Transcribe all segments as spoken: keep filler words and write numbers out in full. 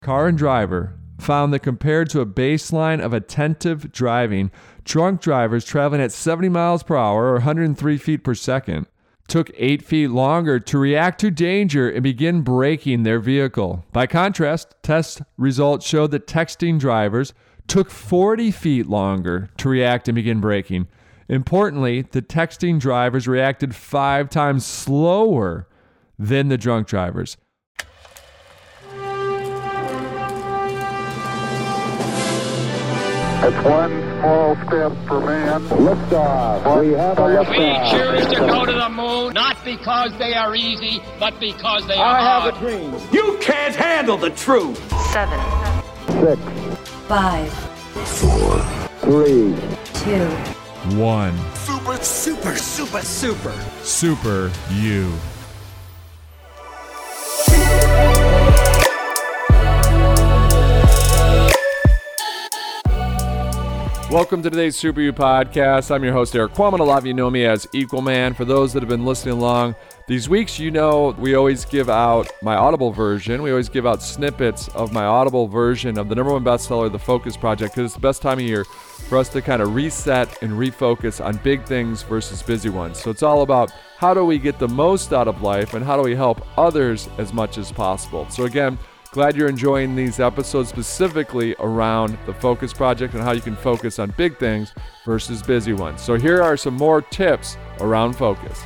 Car and Driver found that compared to a baseline of attentive driving, drunk drivers traveling at seventy miles per hour or one hundred three feet per second took eight feet longer to react to danger and begin braking their vehicle. By contrast, test results showed that texting drivers took forty feet longer to react and begin braking. Importantly, the texting drivers reacted five times slower than the drunk drivers. It's one small step for man. Liftoff. We have a liftoff. We choose to go to the moon, not because they are easy, but because they are I hard. have a dream. You can't handle the truth. Seven. Six. Five. Four. Three. Two. One. Super, super, super, super. Super you. Welcome to today's Super You podcast. I'm your host, Eric Quammen. A lot of you know me as Equal Man. For those that have been listening along these weeks, you know we always give out my Audible version. We always give out snippets of my Audible version of the number one bestseller, The Focus Project, because it's the best time of year for us to kind of reset and refocus on big things versus busy ones. So it's all about how do we get the most out of life and how do we help others as much as possible. So again, glad you're enjoying these episodes specifically around the Focus Project and how you can focus on big things versus busy ones. So here are some more tips around focus.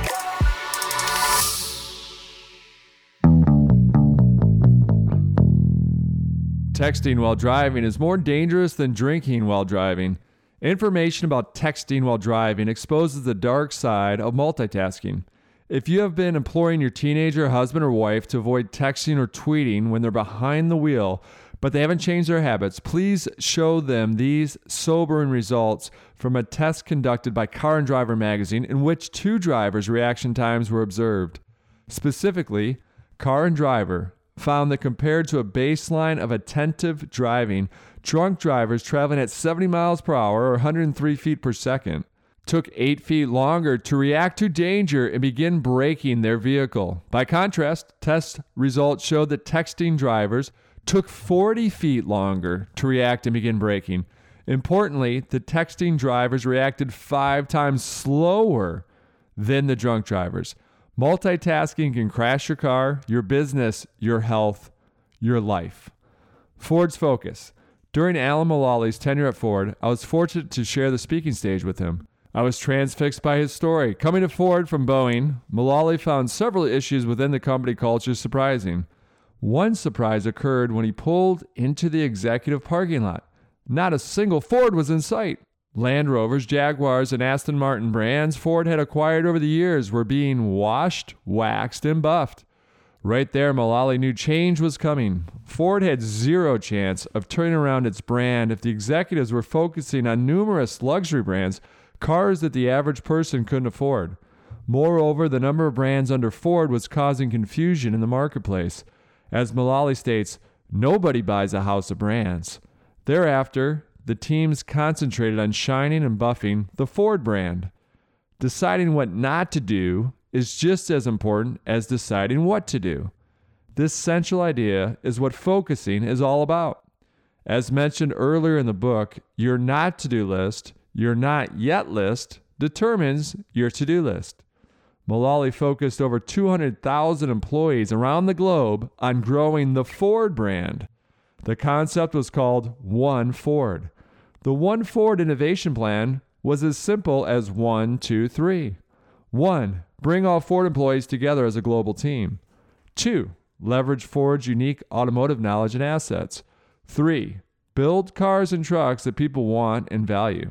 Texting while driving is more dangerous than drinking while driving. Information about texting while driving exposes the dark side of multitasking. If you have been imploring your teenager, husband, or wife to avoid texting or tweeting when they're behind the wheel, but they haven't changed their habits, please show them these sobering results from a test conducted by Car and Driver magazine in which two drivers' reaction times were observed. Specifically, Car and Driver found that compared to a baseline of attentive driving, drunk drivers traveling at seventy miles per hour or one hundred three feet per second took eight feet longer to react to danger and begin braking their vehicle. By contrast, test results showed that texting drivers took forty feet longer to react and begin braking. Importantly, the texting drivers reacted five times slower than the drunk drivers. Multitasking can crash your car, your business, your health, your life. Ford's focus. During Alan Mulally's tenure at Ford, I was fortunate to share the speaking stage with him. I was transfixed by his story. Coming to Ford from Boeing, Mulally found several issues within the company culture surprising. One surprise occurred when he pulled into the executive parking lot. Not a single Ford was in sight. Land Rovers, Jaguars, and Aston Martin brands Ford had acquired over the years were being washed, waxed, and buffed. Right there, Mulally knew change was coming. Ford had zero chance of turning around its brand if the executives were focusing on numerous luxury brands, cars that the average person couldn't afford. Moreover, the number of brands under Ford was causing confusion in the marketplace. As Mulally states, nobody buys a house of brands. Thereafter, the teams concentrated on shining and buffing the Ford brand. Deciding what not to do is just as important as deciding what to do. This central idea is what focusing is all about. As mentioned earlier in the book, your not to-do list, your not yet list, determines your to-do list. Mulally focused over two hundred thousand employees around the globe on growing the Ford brand. The concept was called One Ford. The One Ford innovation plan was as simple as one, two, three. One, bring all Ford employees together as a global team. Two, leverage Ford's unique automotive knowledge and assets. Three, build cars and trucks that people want and value.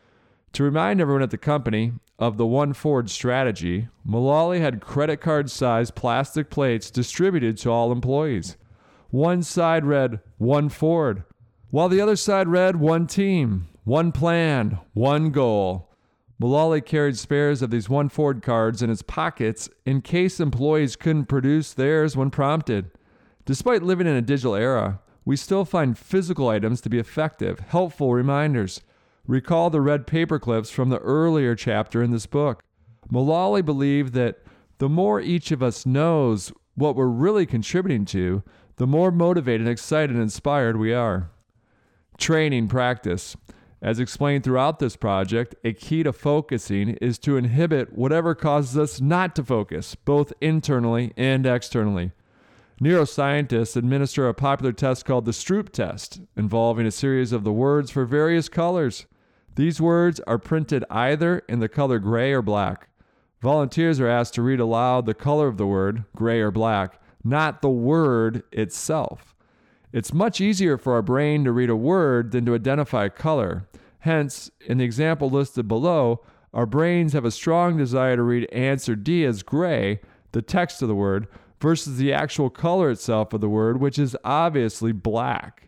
To remind everyone at the company of the One Ford strategy, Mulally had credit card-sized plastic plates distributed to all employees. One side read, One Ford, while the other side read, One Team, One Plan, One Goal. Mulally carried spares of these One Ford cards in his pockets in case employees couldn't produce theirs when prompted. Despite living in a digital era, we still find physical items to be effective, helpful reminders. Recall the red paper clips from the earlier chapter in this book. Mulally believed that the more each of us knows what we're really contributing to, the more motivated, excited, and inspired we are. Training practice. As explained throughout this project, a key to focusing is to inhibit whatever causes us not to focus, both internally and externally. Neuroscientists administer a popular test called the Stroop test, involving a series of the words for various colors. These words are printed either in the color gray or black. Volunteers are asked to read aloud the color of the word, gray or black, not the word itself. It's much easier for our brain to read a word than to identify color. Hence, in the example listed below, our brains have a strong desire to read answer D as gray, the text of the word, versus the actual color itself of the word, which is obviously black.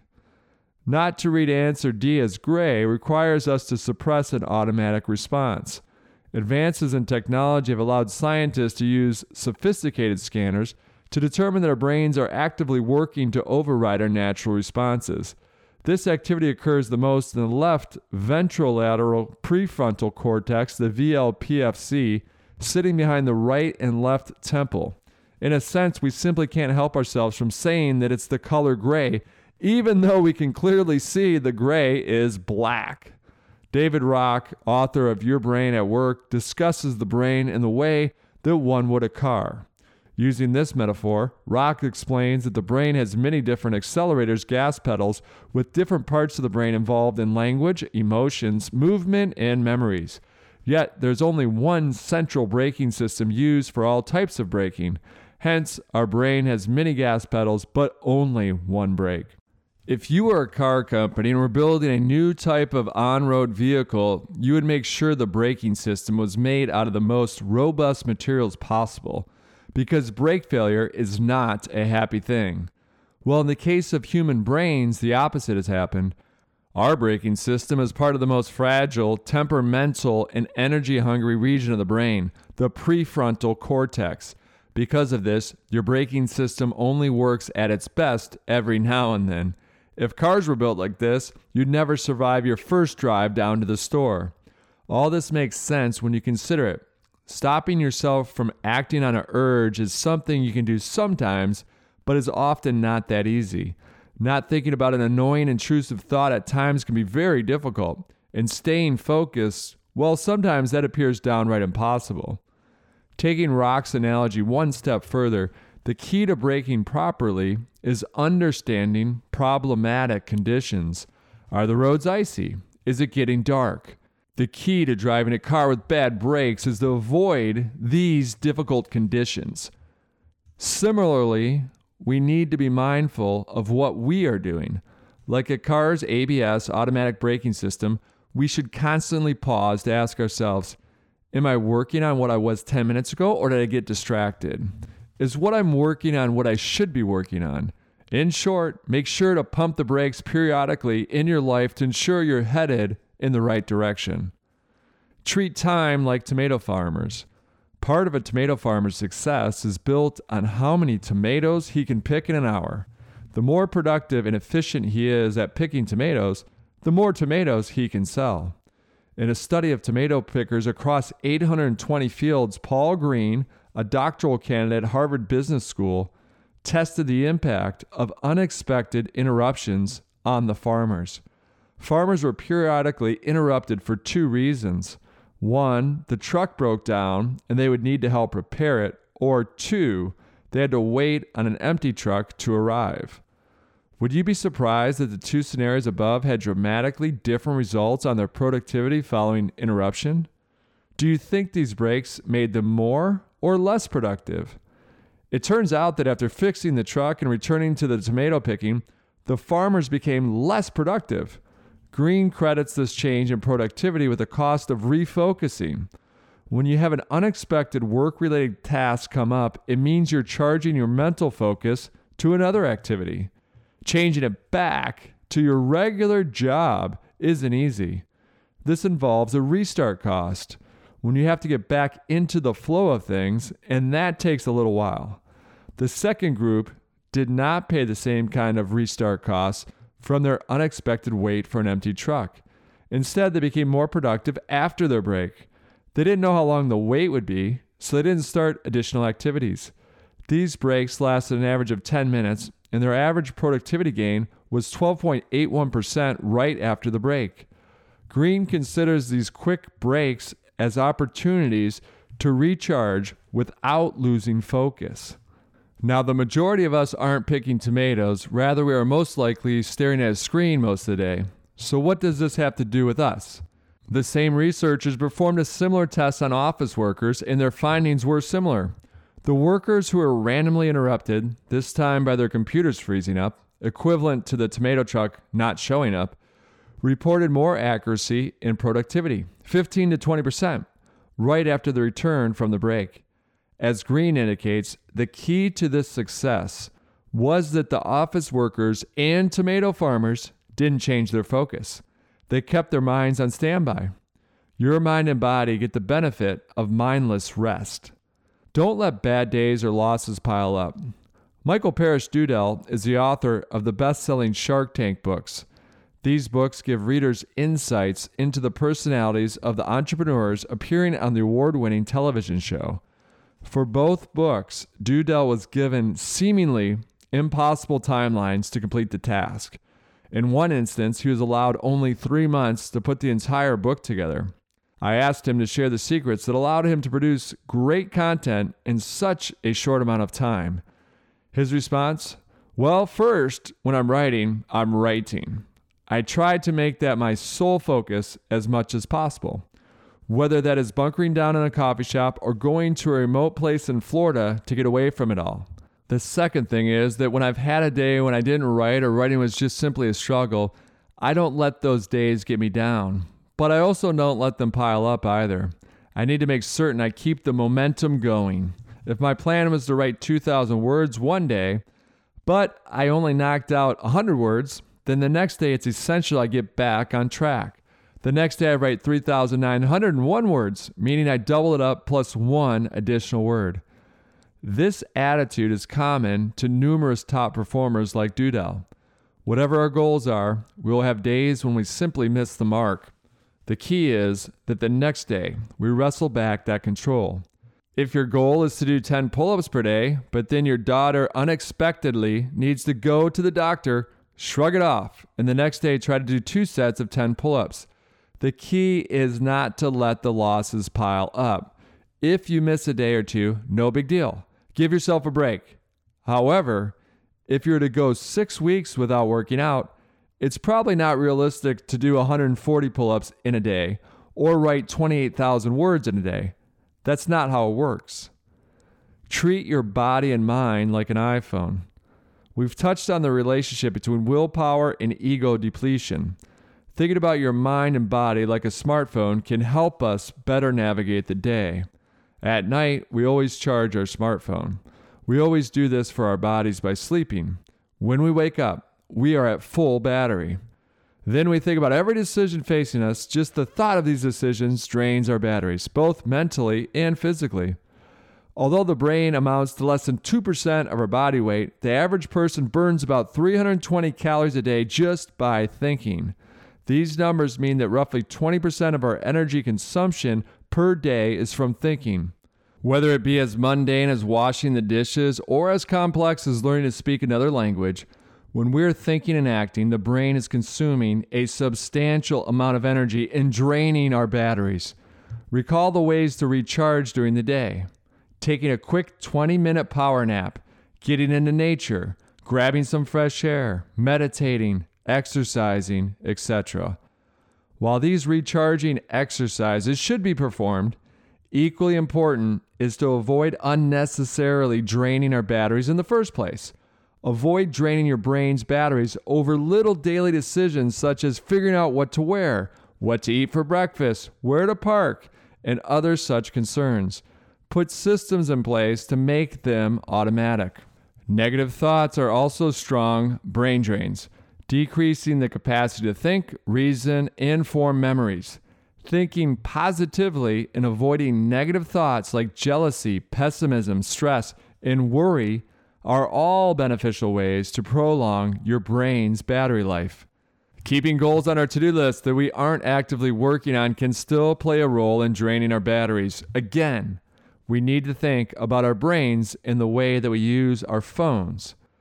Not to read answer D as gray requires us to suppress an automatic response. Advances in technology have allowed scientists to use sophisticated scanners to determine that our brains are actively working to override our natural responses. This activity occurs the most in the left ventrolateral prefrontal cortex, the V L P F C, sitting behind the right and left temple. In a sense, we simply can't help ourselves from saying that it's the color gray, even though we can clearly see the gray is black. David Rock, author of Your Brain at Work, discusses the brain in the way that one would a car. Using this metaphor, Rock explains that the brain has many different accelerators, gas pedals, with different parts of the brain involved in language, emotions, movement, and memories. Yet, there's only one central braking system used for all types of braking. Hence, our brain has many gas pedals, but only one brake. If you were a car company and were building a new type of on-road vehicle, you would make sure the braking system was made out of the most robust materials possible, because brake failure is not a happy thing. Well, in the case of human brains, the opposite has happened. Our braking system is part of the most fragile, temperamental, and energy-hungry region of the brain, the prefrontal cortex. Because of this, your braking system only works at its best every now and then. If cars were built like this, you'd never survive your first drive down to the store. All this makes sense when you consider it. Stopping yourself from acting on an urge is something you can do sometimes, but is often not that easy. Not thinking about an annoying, intrusive thought at times can be very difficult, and staying focused, well, sometimes that appears downright impossible. Taking Rock's analogy one step further, the key to braking properly is understanding problematic conditions. Are the roads icy? Is it getting dark? The key to driving a car with bad brakes is to avoid these difficult conditions. Similarly, we need to be mindful of what we are doing. Like a car's A B S, automatic braking system, we should constantly pause to ask ourselves, am I working on what I was ten minutes ago, or did I get distracted? Is what I'm working on what I should be working on? In short, make sure to pump the brakes periodically in your life to ensure you're headed in the right direction. Treat time like tomato farmers. Part of a tomato farmer's success is built on how many tomatoes he can pick in an hour. The more productive and efficient he is at picking tomatoes, the more tomatoes he can sell. In a study of tomato pickers across eight hundred twenty fields, Paul Green, a doctoral candidate at Harvard Business School, tested the impact of unexpected interruptions on the farmers. Farmers were periodically interrupted for two reasons. One, the truck broke down and they would need to help repair it, or two, they had to wait on an empty truck to arrive. Would you be surprised that the two scenarios above had dramatically different results on their productivity following interruption? Do you think these breaks made them more or less productive? It turns out that after fixing the truck and returning to the tomato picking, the farmers became less productive. Green credits this change in productivity with the cost of refocusing. When you have an unexpected work-related task come up, it means you're charging your mental focus to another activity. Changing it back to your regular job isn't easy. This involves a restart cost when you have to get back into the flow of things, and that takes a little while. The second group did not pay the same kind of restart costs from their unexpected wait for an empty truck. Instead, they became more productive after their break. They didn't know how long the wait would be, so they didn't start additional activities. These breaks lasted an average of ten minutes, and their average productivity gain was twelve point eight one percent right after the break. Green considers these quick breaks as opportunities to recharge without losing focus. Now, the majority of us aren't picking tomatoes. Rather, we are most likely staring at a screen most of the day. So what does this have to do with us? The same researchers performed a similar test on office workers, and their findings were similar. The workers who were randomly interrupted, this time by their computers freezing up, equivalent to the tomato truck not showing up, reported more accuracy and productivity, fifteen to twenty percent, right after the return from the break. As Green indicates, the key to this success was that the office workers and tomato farmers didn't change their focus. They kept their minds on standby. Your mind and body get the benefit of mindless rest. Don't let bad days or losses pile up. Michael Parrish Dudell is the author of the best-selling Shark Tank books. These books give readers insights into the personalities of the entrepreneurs appearing on the award-winning television show. For both books, Dudell was given seemingly impossible timelines to complete the task. In one instance, he was allowed only three months to put the entire book together. I asked him to share the secrets that allowed him to produce great content in such a short amount of time. His response? Well, first, when I'm writing, I'm writing. I try to make that my sole focus as much as possible. Whether that is bunkering down in a coffee shop or going to a remote place in Florida to get away from it all. The second thing is that when I've had a day when I didn't write or writing was just simply a struggle, I don't let those days get me down. But I also don't let them pile up either. I need to make certain I keep the momentum going. If my plan was to write two thousand words one day, but I only knocked out one hundred words, then the next day it's essential I get back on track. The next day I write three thousand nine hundred one words, meaning I double it up plus one additional word. This attitude is common to numerous top performers like Dudell. Whatever our goals are, we will have days when we simply miss the mark. The key is that the next day we wrestle back that control. If your goal is to do ten pull-ups per day, but then your daughter unexpectedly needs to go to the doctor, shrug it off, and the next day try to do two sets of ten pull-ups. The key is not to let the losses pile up. If you miss a day or two, no big deal. Give yourself a break. However, if you're to go six weeks without working out, it's probably not realistic to do one hundred forty pull-ups in a day or write twenty-eight thousand words in a day. That's not how it works. Treat your body and mind like an iPhone. We've touched on the relationship between willpower and ego depletion. Thinking about your mind and body like a smartphone can help us better navigate the day. At night, we always charge our smartphone. We always do this for our bodies by sleeping. When we wake up, we are at full battery. Then we think about every decision facing us. Just the thought of these decisions drains our batteries, both mentally and physically. Although the brain amounts to less than two percent of our body weight, the average person burns about three hundred twenty calories a day just by thinking. These numbers mean that roughly twenty percent of our energy consumption per day is from thinking. Whether it be as mundane as washing the dishes or as complex as learning to speak another language, when we're thinking and acting, the brain is consuming a substantial amount of energy and draining our batteries. Recall the ways to recharge during the day. Taking a quick twenty-minute power nap, getting into nature, grabbing some fresh air, meditating, exercising, et cetera. While these recharging exercises should be performed, equally important is to avoid unnecessarily draining our batteries in the first place. Avoid draining your brain's batteries over little daily decisions such as figuring out what to wear, what to eat for breakfast, where to park, and other such concerns. Put systems in place to make them automatic. Negative thoughts are also strong brain drains, decreasing the capacity to think, reason, and form memories. Thinking positively and avoiding negative thoughts like jealousy, pessimism, stress, and worry are all beneficial ways to prolong your brain's battery life. Keeping goals on our to-do list that we aren't actively working on can still play a role in draining our batteries. Again, we need to think about our brains in the way that we use our phones.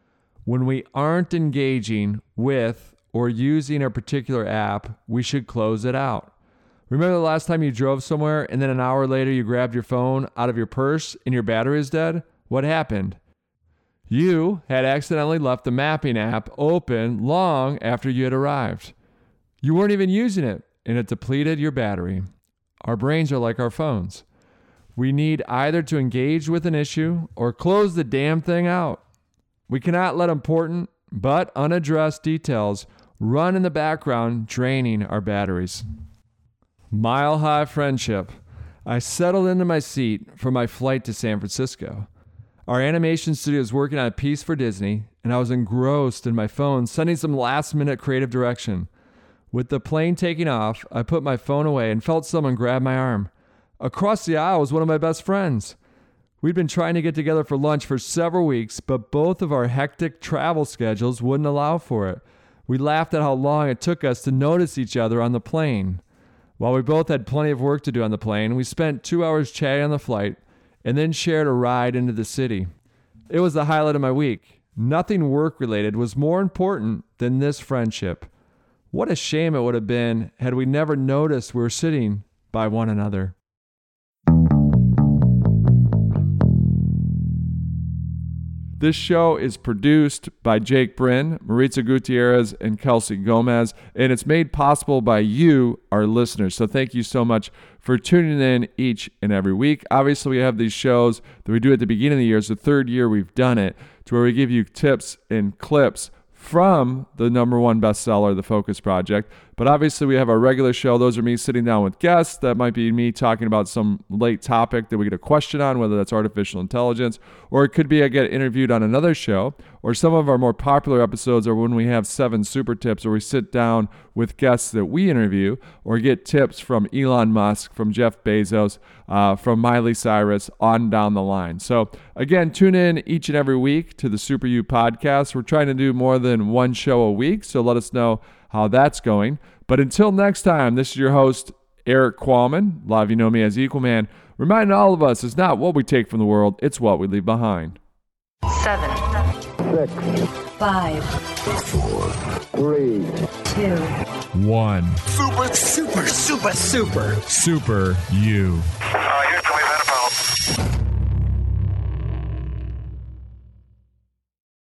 When we aren't engaging with or using a particular app, we should close it out. Remember the last time you drove somewhere and then an hour later you grabbed your phone out of your purse and your battery is dead? What happened? You had accidentally left the mapping app open long after you had arrived. You weren't even using it, and it depleted your battery. Our brains are like our phones. We need either to engage with an issue or close the damn thing out. We cannot let important but unaddressed details run in the background, draining our batteries. Mile High Friendship. I settled into my seat for my flight to San Francisco. Our animation studio is working on a piece for Disney, and I was engrossed in my phone, sending some last-minute creative direction. With the plane taking off, I put my phone away and felt someone grab my arm. Across the aisle was one of my best friends. We'd been trying to get together for lunch for several weeks, but both of our hectic travel schedules wouldn't allow for it. We laughed at how long it took us to notice each other on the plane. While we both had plenty of work to do on the plane, we spent two hours chatting on the flight and then shared a ride into the city. It was the highlight of my week. Nothing work-related was more important than this friendship. What a shame it would have been had we never noticed we were sitting by one another. This show is produced by Jake Bryn, Maritza Gutierrez, and Kelsey Gomez, and it's made possible by you, our listeners. So thank you so much for tuning in each and every week. Obviously, we have these shows that we do at the beginning of the year. It's the third year we've done it, to where we give you tips and clips from the number one bestseller, The Focus Project. But obviously, we have our regular show. Those are me sitting down with guests. That might be me talking about some late topic that we get a question on, whether that's artificial intelligence, or it could be I get interviewed on another show, or some of our more popular episodes are when we have seven super tips, or we sit down with guests that we interview, or get tips from Elon Musk, from Jeff Bezos, uh, from Miley Cyrus, on down the line. So again, tune in each and every week to the Super You podcast. We're trying to do more than one show a week, so let us know how that's going. But until next time, this is your host, Eric Qualman. A lot of you know me as Equal Man. Reminding all of us, it's not what we take from the world, it's what we leave behind. Seven. Six. Five. Four. Three. Two. One. Super, super, super, super. Super You. Uh,